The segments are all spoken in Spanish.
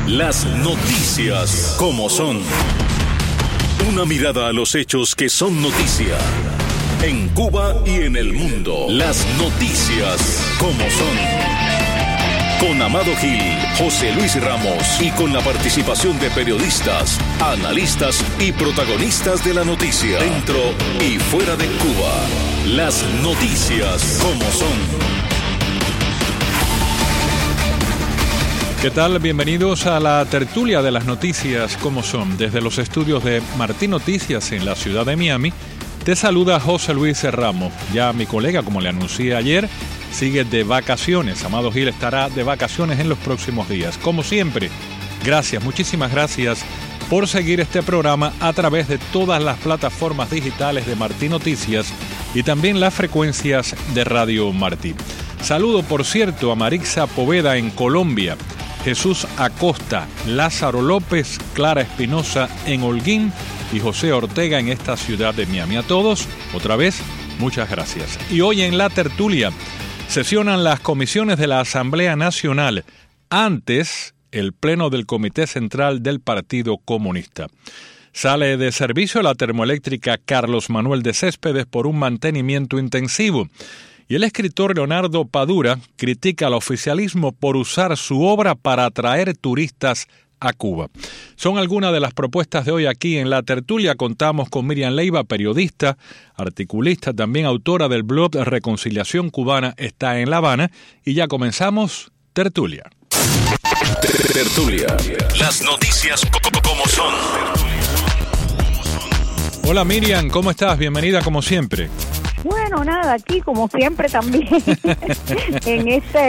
Las noticias como son. Una mirada a los hechos que son noticia. En Cuba y en el mundo. Las noticias como son. Con Amado Gil, José Luis Ramos y con la participación de periodistas, analistas y protagonistas de la noticia, dentro y fuera de Cuba. Las noticias como son. ¿Qué tal? Bienvenidos a la tertulia de las noticias como son. Desde los estudios de Martín Noticias en la ciudad de Miami, te saluda José Luis Ramos. Ya mi colega, como le anuncié ayer, sigue de vacaciones. Amado Gil estará de vacaciones en los próximos días. Como siempre, gracias, muchísimas gracias por seguir este programa a través de todas las plataformas digitales de Martín Noticias y también las frecuencias de Radio Martín. Saludo, por cierto, a Marixa Poveda en Colombia, Jesús Acosta, Lázaro López, Clara Espinosa en Holguín y José Ortega en esta ciudad de Miami. A todos, otra vez, muchas gracias. Y hoy en la tertulia sesionan las comisiones de la Asamblea Nacional, antes el pleno del Comité Central del Partido Comunista. Sale de servicio la termoeléctrica Carlos Manuel de Céspedes por un mantenimiento intensivo. Y el escritor Leonardo Padura critica al oficialismo por usar su obra para atraer turistas a Cuba. Son algunas de las propuestas de hoy aquí en la tertulia. Contamos con Miriam Leiva, periodista, articulista, también autora del blog Reconciliación Cubana está en La Habana. Y ya comenzamos Tertulia. Tertulia. Las noticias como son. Hola Miriam, ¿cómo estás? Bienvenida como siempre. Bueno, nada, aquí como siempre también en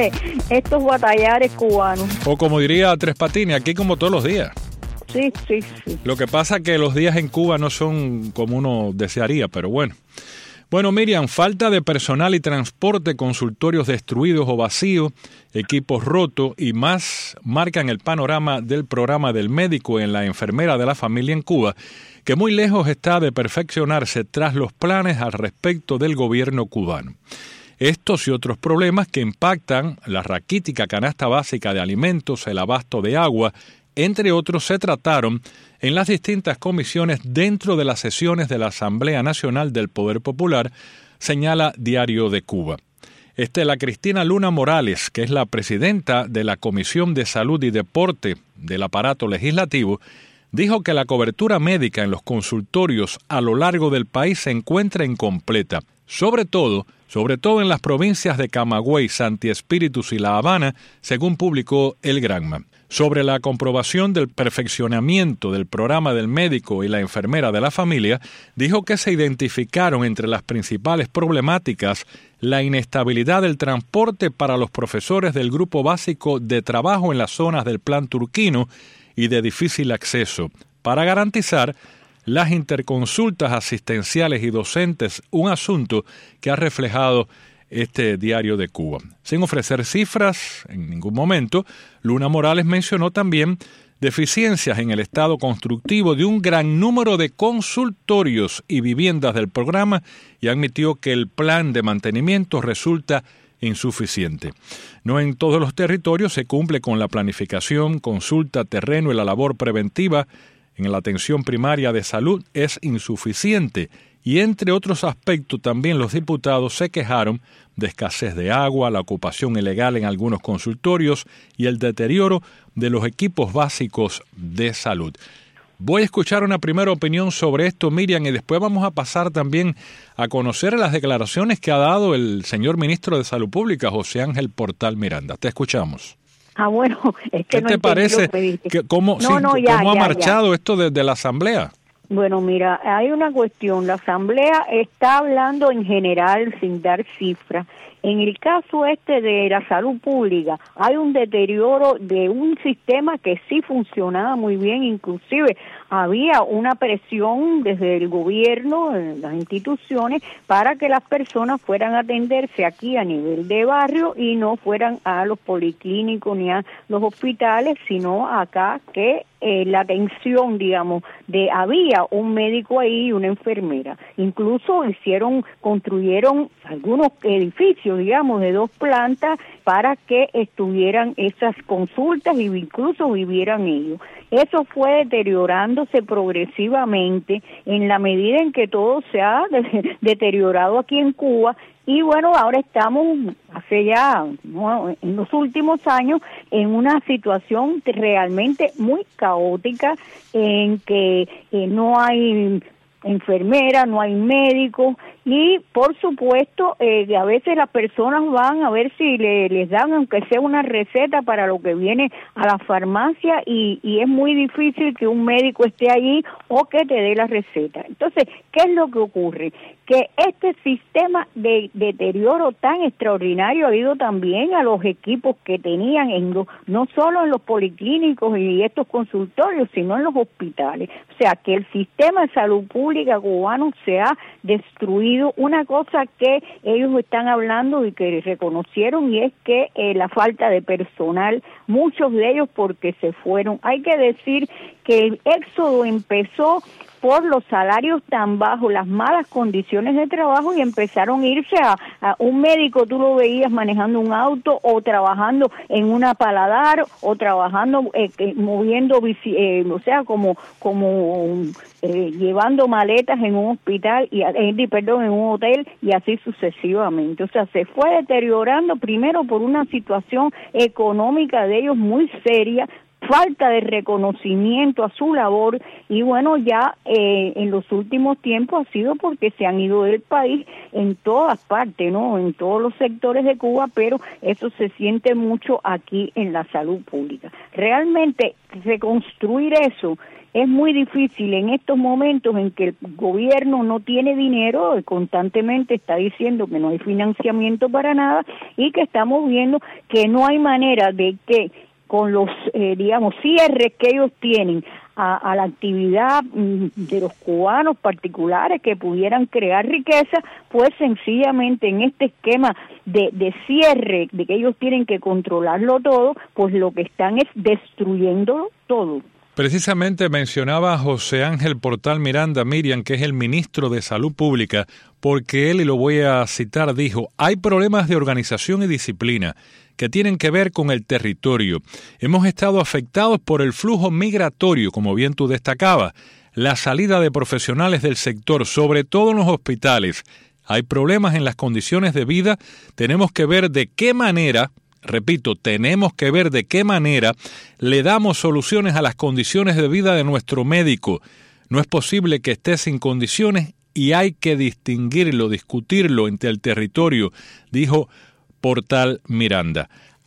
estos batallares cubanos. O como diría Tres Patines, aquí como todos los días. Sí. Lo que pasa es que los días en Cuba no son como uno desearía, pero bueno. Bueno, Miriam, falta de personal y transporte, consultorios destruidos o vacíos, equipos rotos y más marcan el panorama del programa del médico en la enfermera de la familia en Cuba, que muy lejos está de perfeccionarse tras los planes al respecto del gobierno cubano. Estos y otros problemas que impactan la raquítica canasta básica de alimentos, el abasto de agua, entre otros, se trataron en las distintas comisiones dentro de las sesiones de la Asamblea Nacional del Poder Popular, señala Diario de Cuba. Estela Cristina Luna Morales, que es la presidenta de la Comisión de Salud y Deporte del aparato legislativo, dijo que la cobertura médica en los consultorios a lo largo del país se encuentra incompleta, sobre todo en las provincias de Camagüey, Santi Espíritus y La Habana, según publicó el Granma. Sobre la comprobación del perfeccionamiento del programa del médico y la enfermera de la familia, dijo que se identificaron entre las principales problemáticas la inestabilidad del transporte para los profesores del grupo básico de trabajo en las zonas del Plan Turquino y de difícil acceso, para garantizar las interconsultas asistenciales y docentes, un asunto que ha reflejado este Diario de Cuba. Sin ofrecer cifras en ningún momento, Luna Morales mencionó también deficiencias en el estado constructivo de un gran número de consultorios y viviendas del programa y admitió que el plan de mantenimiento resulta insuficiente. No en todos los territorios se cumple con la planificación, consulta, terreno y la labor preventiva en la atención primaria de salud es insuficiente y entre otros aspectos también los diputados se quejaron de escasez de agua, la ocupación ilegal en algunos consultorios y el deterioro de los equipos básicos de salud. Voy a escuchar una primera opinión sobre esto, Miriam, y después vamos a pasar también a conocer las declaraciones que ha dado el señor ministro de Salud Pública, José Ángel Portal Miranda. Te escuchamos. Bueno, es que ¿Qué te parece? ¿Cómo ha marchado esto desde la Asamblea? Bueno, mira, hay una cuestión. La Asamblea está hablando en general sin dar cifras. En el caso de la salud pública, hay un deterioro de un sistema que sí funcionaba muy bien, inclusive había una presión desde el gobierno, las instituciones, para que las personas fueran a atenderse aquí a nivel de barrio y no fueran a los policlínicos ni a los hospitales, sino acá que la atención, digamos, había un médico ahí y una enfermera. Incluso construyeron algunos edificios, digamos, de 2 plantas para que estuvieran esas consultas y incluso vivieran ellos. Eso fue deteriorándose progresivamente en la medida en que todo se ha deteriorado aquí en Cuba. Y bueno, ahora estamos, hace ya, en los últimos años, en una situación realmente muy caótica, en que no hay enfermera, no hay médico, y por supuesto a veces las personas van a ver si les dan aunque sea una receta para lo que viene a la farmacia, y es muy difícil que un médico esté allí o que te dé la receta. Entonces, ¿qué es lo que ocurre? Que este sistema de deterioro tan extraordinario ha ido también a los equipos que tenían no solo en los policlínicos y estos consultorios, sino en los hospitales. O sea, que el sistema de salud pública cubano se ha destruido. Una cosa que ellos están hablando y que reconocieron, y es que la falta de personal, muchos de ellos porque se fueron. Hay que decir que el éxodo empezó por los salarios tan bajos, las malas condiciones de trabajo, y empezaron a irse a un médico, tú lo veías manejando un auto o trabajando en una paladar o trabajando moviendo, o sea, como llevando maletas en un hospital, en un hotel, y así sucesivamente. O sea, se fue deteriorando primero por una situación económica de ellos muy seria, falta de reconocimiento a su labor, y bueno, ya en los últimos tiempos ha sido porque se han ido del país en todas partes, ¿no? En todos los sectores de Cuba, pero eso se siente mucho aquí en la salud pública. Realmente reconstruir eso es muy difícil en estos momentos en que el gobierno no tiene dinero, constantemente está diciendo que no hay financiamiento para nada, y que estamos viendo que no hay manera de que con los, cierres que ellos tienen a la actividad de los cubanos particulares que pudieran crear riqueza, pues sencillamente en este esquema de cierre, de que ellos tienen que controlarlo todo, pues lo que están es destruyéndolo todo. Precisamente mencionaba a José Ángel Portal Miranda, Miriam, que es el ministro de Salud Pública, porque él, y lo voy a citar, dijo: hay problemas de organización y disciplina que tienen que ver con el territorio. Hemos estado afectados por el flujo migratorio, como bien tú destacabas, la salida de profesionales del sector, sobre todo en los hospitales. Hay problemas en las condiciones de vida. Tenemos que ver de qué manera, repito, tenemos que ver de qué manera le damos soluciones a las condiciones de vida de nuestro médico. No es posible que esté sin condiciones y hay que distinguirlo, discutirlo entre el territorio, dijo Portal Miranda.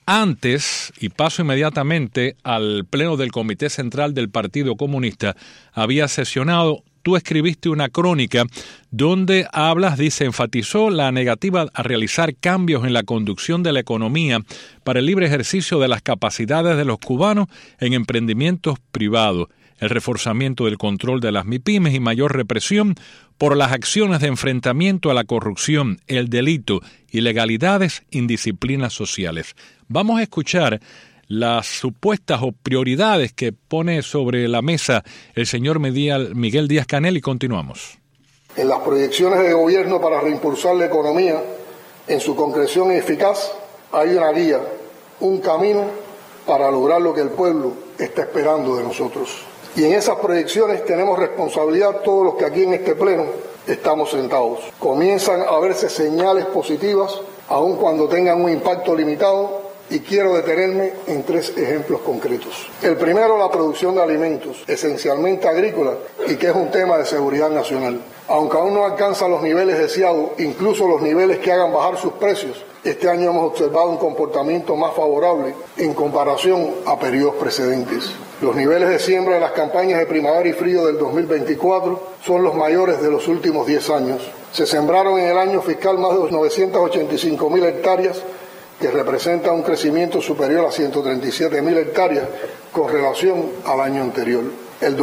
Antes, y paso inmediatamente al pleno del Comité Central del Partido Comunista, había sesionado. Tú escribiste una crónica donde enfatizó la negativa a realizar cambios en la conducción de la economía para el libre ejercicio de las capacidades de los cubanos en emprendimientos privados, el reforzamiento del control de las MIPYMES y mayor represión por las acciones de enfrentamiento a la corrupción, el delito, ilegalidades, indisciplinas sociales. Vamos a escuchar las supuestas o prioridades que pone sobre la mesa el señor Miguel Díaz-Canel, y continuamos. En las proyecciones de gobierno para reimpulsar la economía en su concreción eficaz, hay una guía, un camino para lograr lo que el pueblo está esperando de nosotros. Y en esas proyecciones tenemos responsabilidad todos los que aquí en este pleno estamos sentados. Comienzan a verse señales positivas, aun cuando tengan un impacto limitado, y quiero detenerme en 3 ejemplos concretos. El primero, la producción de alimentos, esencialmente agrícola, y que es un tema de seguridad nacional. Aunque aún no alcanza los niveles deseados, incluso los niveles que hagan bajar sus precios, este año hemos observado un comportamiento más favorable en comparación a periodos precedentes. Los niveles de siembra de las campañas de primavera y frío del 2024 son los mayores de los últimos 10 años. Se sembraron en el año fiscal más de 985.000 hectáreas, que representa un crecimiento superior a 137.000 hectáreas con relación al año anterior. El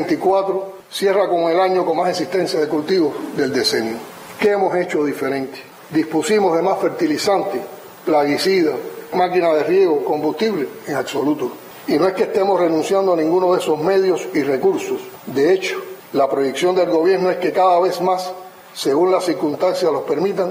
2024 cierra con el año con más existencia de cultivos del decenio. ¿Qué hemos hecho diferente? Dispusimos de más fertilizantes, plaguicidas, máquinas de riego, combustible, en absoluto. Y no es que estemos renunciando a ninguno de esos medios y recursos. De hecho, la proyección del gobierno es que cada vez más, según las circunstancias los permitan,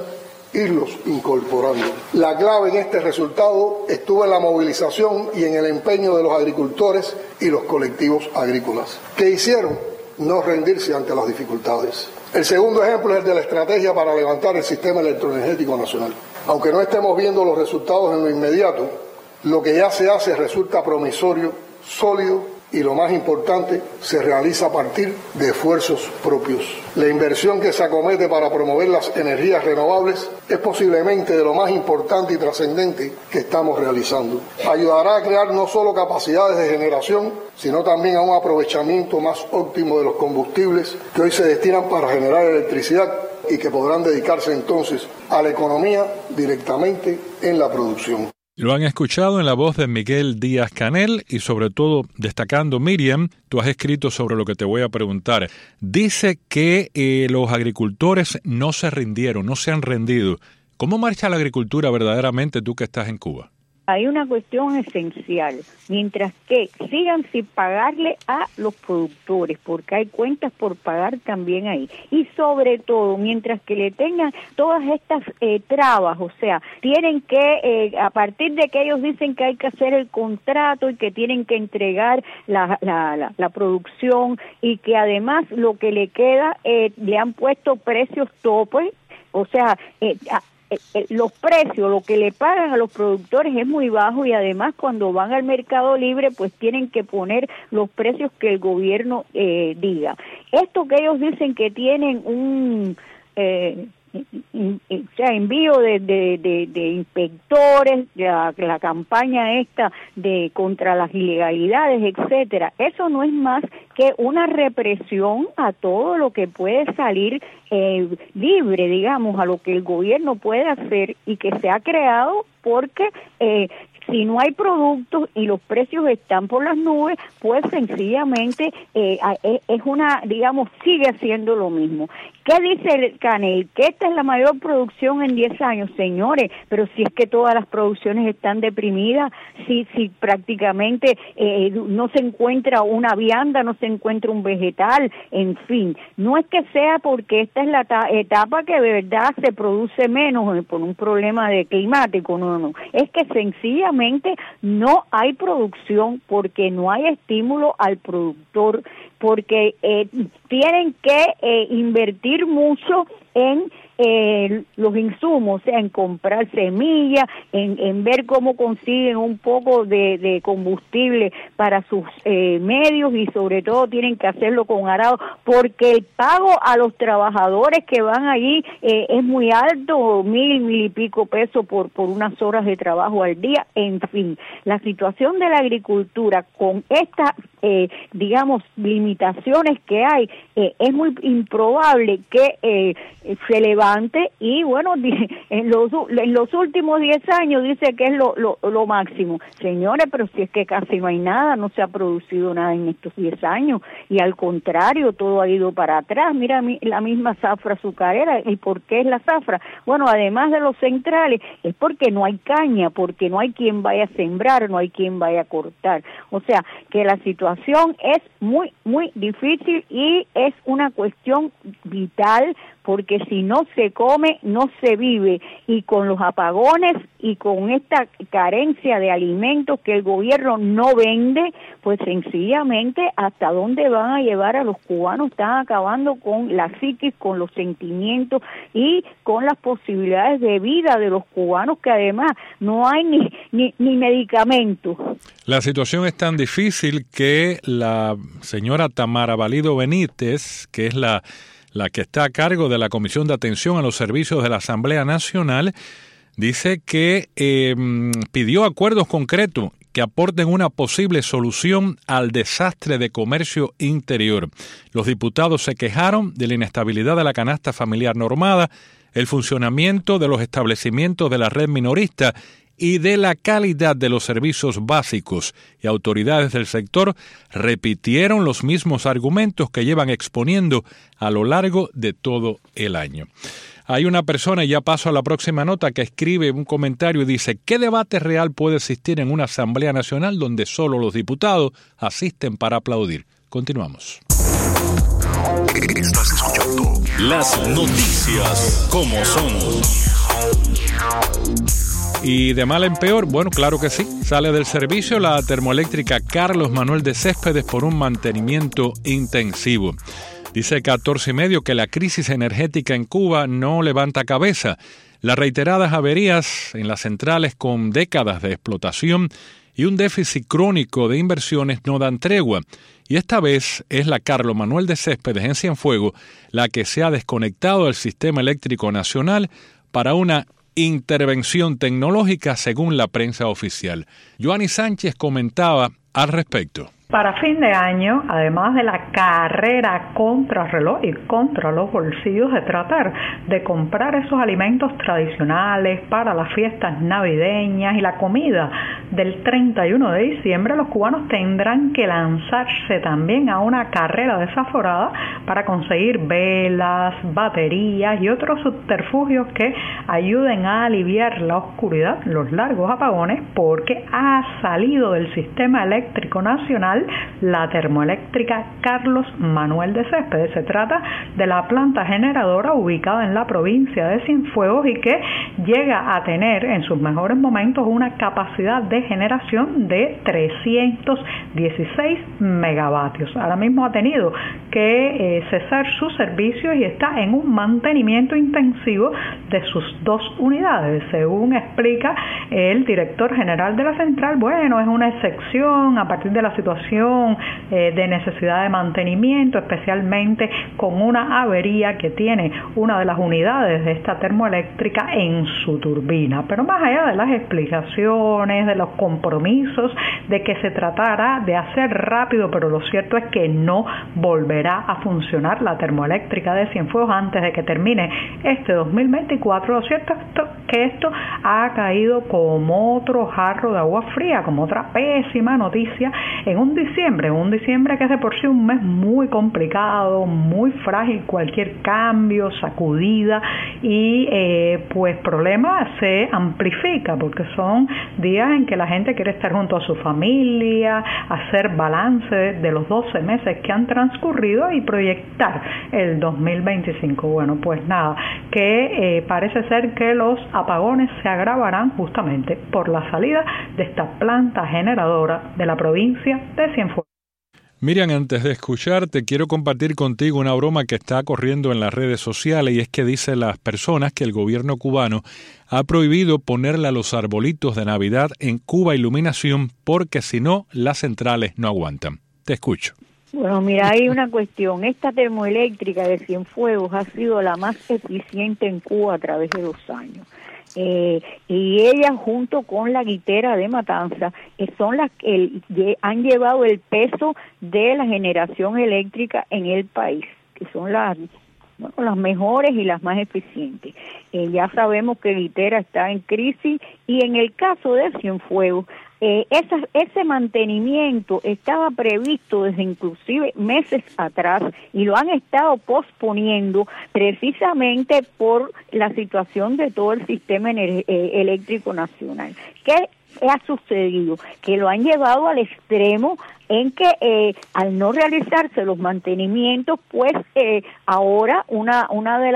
irlos incorporando. La clave en este resultado estuvo en la movilización y en el empeño de los agricultores y los colectivos agrícolas. ¿Qué hicieron? No rendirse ante las dificultades. El segundo ejemplo es el de la estrategia para levantar el sistema electroenergético nacional. Aunque no estemos viendo los resultados en lo inmediato, lo que ya se hace resulta promisorio, sólido y, lo más importante, se realiza a partir de esfuerzos propios. La inversión que se acomete para promover las energías renovables es posiblemente de lo más importante y trascendente que estamos realizando. Ayudará a crear no solo capacidades de generación, sino también a un aprovechamiento más óptimo de los combustibles que hoy se destinan para generar electricidad y que podrán dedicarse entonces a la economía directamente en la producción. Lo han escuchado en la voz de Miguel Díaz-Canel y sobre todo destacando, Miriam, tú has escrito sobre lo que te voy a preguntar. Dice que los agricultores no se rindieron, no se han rendido. ¿Cómo marcha la agricultura verdaderamente tú que estás en Cuba? Hay una cuestión esencial, mientras que sigan sin pagarle a los productores, porque hay cuentas por pagar también ahí, y sobre todo, mientras que le tengan todas estas trabas, o sea, tienen que, a partir de que ellos dicen que hay que hacer el contrato y que tienen que entregar la producción y que además lo que le queda, le han puesto precios topes, o sea, los precios, lo que le pagan a los productores es muy bajo y además cuando van al mercado libre pues tienen que poner los precios que el gobierno diga. Esto que ellos dicen que tienen un envío de inspectores, la campaña esta de contra las ilegalidades, etcétera, eso no es más que una represión a todo lo que puede salir libre, digamos, a lo que el gobierno puede hacer y que se ha creado porque si no hay productos y los precios están por las nubes, pues sencillamente es una, digamos, sigue haciendo lo mismo. ¿Qué dice el Canel? Que esta es la mayor producción en 10 años, señores, pero si es que todas las producciones están deprimidas, si prácticamente no se encuentra una vianda, no se encuentra un vegetal, en fin, no es que sea porque esta es la etapa que de verdad se produce menos por un problema de climático, no, es que sencillamente no hay producción porque no hay estímulo al productor, porque tienen que invertir mucho en los insumos, o sea, en comprar semillas, en ver cómo consiguen un poco de combustible para sus medios y sobre todo tienen que hacerlo con arado porque el pago a los trabajadores que van allí es muy alto, 1,000 y pico pesos por unas horas de trabajo al día. En fin, la situación de la agricultura con estas digamos limitaciones que hay, es muy improbable que se levante y bueno, en los últimos 10 años dice que es lo máximo. Señores, pero si es que casi no hay nada, no se ha producido nada en estos 10 años y al contrario, todo ha ido para atrás. Mira la misma zafra azucarera. ¿Y por qué es la zafra? Bueno, además de los centrales, es porque no hay caña, porque no hay quien vaya a sembrar, no hay quien vaya a cortar. O sea, que la situación es muy, muy difícil y es una cuestión vital porque si no se come, no se vive, y con los apagones y con esta carencia de alimentos que el gobierno no vende, pues sencillamente hasta dónde van a llevar a los cubanos, están acabando con la psiquis, con los sentimientos y con las posibilidades de vida de los cubanos, que además no hay ni medicamentos. La situación es tan difícil que la señora Tamara Valido Benítez, que es la que está a cargo de la Comisión de Atención a los Servicios de la Asamblea Nacional, dice que pidió acuerdos concretos que aporten una posible solución al desastre de comercio interior. Los diputados se quejaron de la inestabilidad de la canasta familiar normada, el funcionamiento de los establecimientos de la red minorista y de la calidad de los servicios básicos, y autoridades del sector repitieron los mismos argumentos que llevan exponiendo a lo largo de todo el año. Hay una persona, y ya paso a la próxima nota, que escribe un comentario y dice: ¿qué debate real puede existir en una Asamblea Nacional donde solo los diputados asisten para aplaudir? Continuamos. Estás escuchando las noticias como son. Y de mal en peor, bueno, claro que sí, sale del servicio la termoeléctrica Carlos Manuel de Céspedes por un mantenimiento intensivo. Dice 14 y medio que la crisis energética en Cuba no levanta cabeza. Las reiteradas averías en las centrales con décadas de explotación y un déficit crónico de inversiones no dan tregua. Y esta vez es la Carlos Manuel de Céspedes en Cienfuegos la que se ha desconectado del sistema eléctrico nacional para una intervención tecnológica según la prensa oficial. Joanny Sánchez comentaba al respecto. Para fin de año, además de la carrera contra reloj y contra los bolsillos de tratar de comprar esos alimentos tradicionales para las fiestas navideñas y la comida del 31 de diciembre, los cubanos tendrán que lanzarse también a una carrera desaforada para conseguir velas, baterías y otros subterfugios que ayuden a aliviar la oscuridad, los largos apagones, porque ha salido del sistema eléctrico nacional la termoeléctrica Carlos Manuel de Céspedes. Se trata de la planta generadora ubicada en la provincia de Cienfuegos y que llega a tener en sus mejores momentos una capacidad de generación de 316 megavatios. Ahora mismo ha tenido que cesar sus servicios y está en un mantenimiento intensivo de sus 2 unidades. Según explica el director general de la central, bueno, es una excepción a partir de la situación de necesidad de mantenimiento, especialmente con una avería que tiene una de las unidades de esta termoeléctrica en su turbina. Pero más allá de las explicaciones, de los compromisos, de que se tratará de hacer rápido, pero lo cierto es que no volverá a funcionar la termoeléctrica de Cienfuegos antes de que termine este 2024. Lo cierto es que esto ha caído como otro jarro de agua fría, como otra pésima noticia en un diciembre que es de por sí un mes muy complicado, muy frágil, cualquier cambio, sacudida y pues problema se amplifica porque son días en que la gente quiere estar junto a su familia, hacer balance de los 12 meses que han transcurrido y proyectar el 2025. Bueno, pues nada, que parece ser que los apagones se agravarán justamente por la salida de esta planta generadora de la provincia de Cienfuegos. Miriam, antes de escucharte, quiero compartir contigo una broma que está corriendo en las redes sociales, y es que dicen las personas que el gobierno cubano ha prohibido ponerle a los arbolitos de Navidad en Cuba Iluminación porque si no, las centrales no aguantan. Te escucho. Bueno, mira, hay una cuestión. Esta termoeléctrica de Cienfuegos ha sido la más eficiente en Cuba a través de los años. Y ella junto con la guitera de Matanza son las que han llevado el peso de la generación eléctrica en el país, que son las mejores y las más eficientes. Ya sabemos que Guitera está en crisis y en el caso de Cienfuegos ese mantenimiento estaba previsto desde inclusive meses atrás y lo han estado posponiendo precisamente por la situación de todo el sistema eléctrico nacional. ¿Qué ha sucedido? Que lo han llevado al extremo en que al no realizarse los mantenimientos, pues ahora una de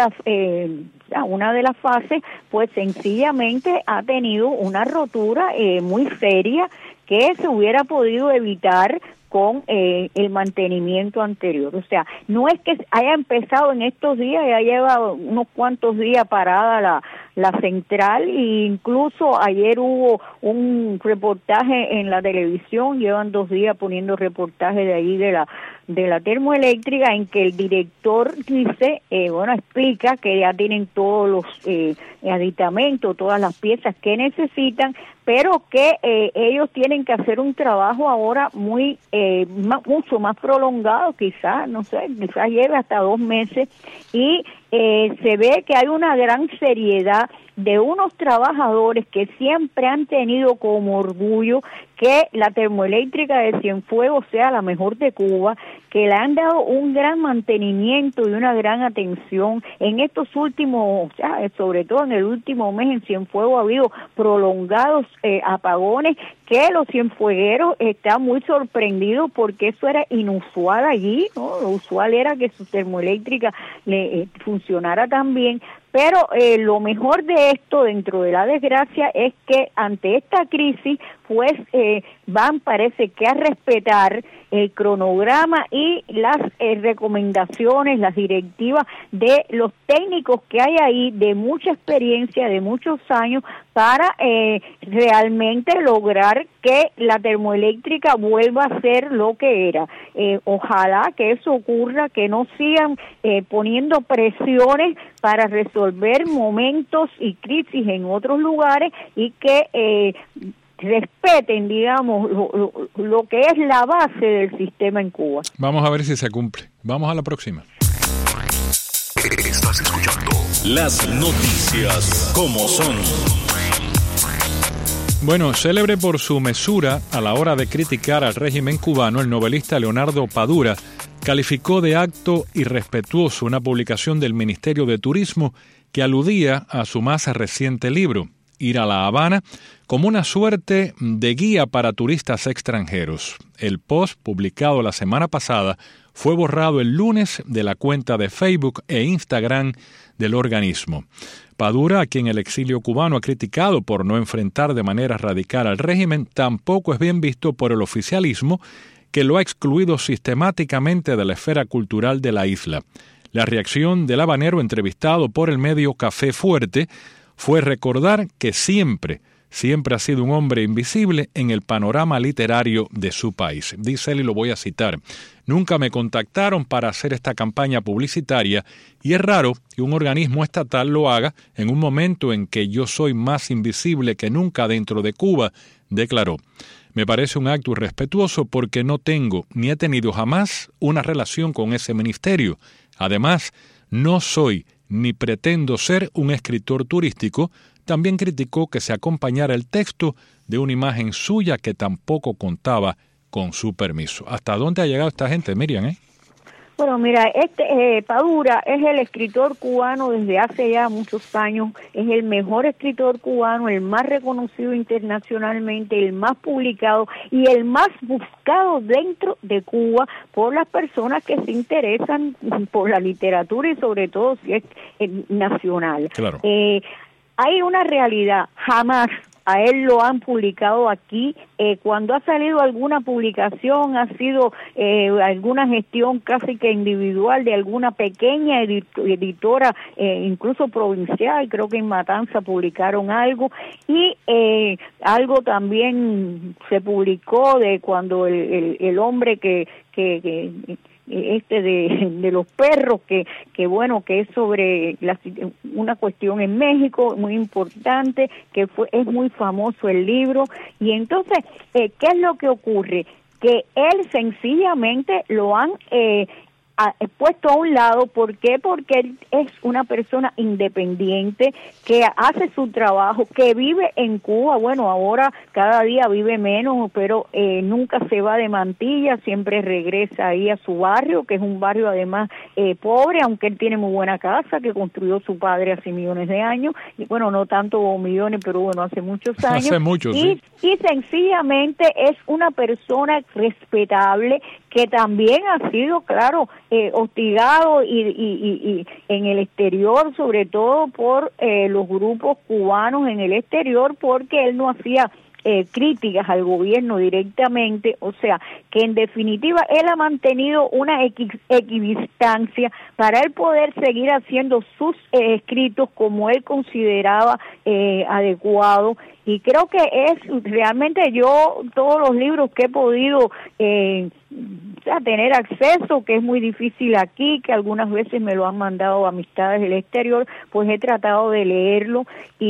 las fases, pues sencillamente ha tenido una rotura muy seria que se hubiera podido evitar con el mantenimiento anterior. O sea, no es que haya empezado en estos días, ya lleva unos cuantos días parada la central, e incluso ayer hubo un reportaje en la televisión, llevan 2 días poniendo reportajes de ahí de la termoeléctrica, en que el director dice, explica que ya tienen todos los aditamentos, todas las piezas que necesitan, pero que ellos tienen que hacer un trabajo ahora mucho más prolongado, quizás lleve hasta 2 meses, y se ve que hay una gran seriedad de unos trabajadores que siempre han tenido como orgullo que la termoeléctrica de Cienfuegos sea la mejor de Cuba, que le han dado un gran mantenimiento y una gran atención en estos últimos, sobre todo en el último mes en Cienfuegos ha habido prolongados apagones que los cienfuegueros están muy sorprendidos porque eso era inusual allí, ¿no? Lo usual era que su termoeléctrica funcionara tan bien, Pero lo mejor de esto, dentro de la desgracia, es que ante esta crisis, pues parece que a respetar el cronograma y las recomendaciones, las directivas de los técnicos que hay ahí, de mucha experiencia, de muchos años, para realmente lograr que la termoeléctrica vuelva a ser lo que era. Ojalá que eso ocurra, que no sigan poniendo presiones para resolver momentos y crisis en otros lugares, y que respeten, digamos, lo que es la base del sistema en Cuba. Vamos a ver si se cumple. Vamos a la próxima. Estás escuchando las noticias como son. Bueno, célebre por su mesura a la hora de criticar al régimen cubano, el novelista Leonardo Padura calificó de acto irrespetuoso una publicación del Ministerio de Turismo que aludía a su más reciente libro, Ir a La Habana, como una suerte de guía para turistas extranjeros. El post, publicado la semana pasada, fue borrado el lunes de la cuenta de Facebook e Instagram del organismo. Padura, a quien el exilio cubano ha criticado por no enfrentar de manera radical al régimen, tampoco es bien visto por el oficialismo, que lo ha excluido sistemáticamente de la esfera cultural de la isla. La reacción del habanero entrevistado por el medio Café Fuerte fue recordar que siempre ha sido un hombre invisible en el panorama literario de su país. Dice él, y lo voy a citar: nunca me contactaron para hacer esta campaña publicitaria y es raro que un organismo estatal lo haga en un momento en que yo soy más invisible que nunca dentro de Cuba, declaró. Me parece un acto irrespetuoso porque no tengo ni he tenido jamás una relación con ese ministerio. Además, no soy ni pretendo ser un escritor turístico. También criticó que se acompañara el texto de una imagen suya que tampoco contaba con su permiso. ¿Hasta dónde ha llegado esta gente, Miriam? Bueno, mira, Padura es el escritor cubano desde hace ya muchos años, es el mejor escritor cubano, el más reconocido internacionalmente, el más publicado y el más buscado dentro de Cuba por las personas que se interesan por la literatura y sobre todo si es nacional. Claro. Hay una realidad, jamás a él lo han publicado aquí. Cuando ha salido alguna publicación, ha sido alguna gestión casi que individual de alguna pequeña editora, incluso provincial. Creo que en Matanza publicaron algo, y algo también se publicó de cuando el hombre que de los perros, que bueno, que es sobre una cuestión en México muy importante, que es muy famoso el libro. Y entonces, ¿qué es lo que ocurre? Que él sencillamente lo han puesto a un lado. ¿Por qué? Porque él es una persona independiente que hace su trabajo, que vive en Cuba. Bueno, ahora cada día vive menos, pero nunca se va de Mantilla, siempre regresa ahí a su barrio, que es un barrio además pobre, aunque él tiene muy buena casa que construyó su padre hace millones de años, y bueno, no tanto millones, pero bueno, hace muchos años. Hace muchos, sí. Y sencillamente es una persona respetable que también ha sido, claro, hostigado y en el exterior, sobre todo por los grupos cubanos en el exterior, porque él no hacía críticas al gobierno directamente. O sea, que en definitiva él ha mantenido una equidistancia para él poder seguir haciendo sus escritos como él consideraba adecuado. Y creo que es realmente, yo todos los libros que he podido tener acceso, que es muy difícil aquí, que algunas veces me lo han mandado amistades del exterior, pues he tratado de leerlo,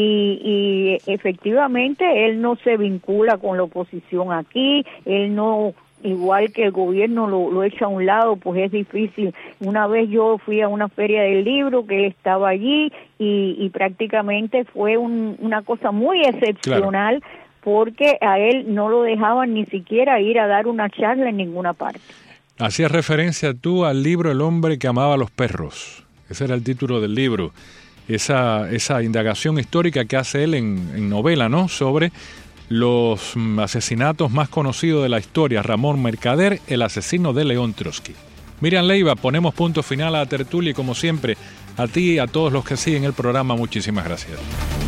y efectivamente él no se vincula con la oposición aquí, él no, igual que el gobierno lo echa a un lado, pues es difícil. Una vez yo fui a una feria del libro, que él estaba allí, y prácticamente fue una cosa muy excepcional, claro, porque a él no lo dejaban ni siquiera ir a dar una charla en ninguna parte. Hacías referencia tú al libro El hombre que amaba a los perros. Ese era el título del libro. Esa indagación histórica que hace él en novela, ¿no?, sobre los asesinatos más conocidos de la historia. Ramón Mercader, el asesino de León Trotsky. Miriam Leiva, ponemos punto final a la tertulia y como siempre, a ti y a todos los que siguen el programa, muchísimas gracias.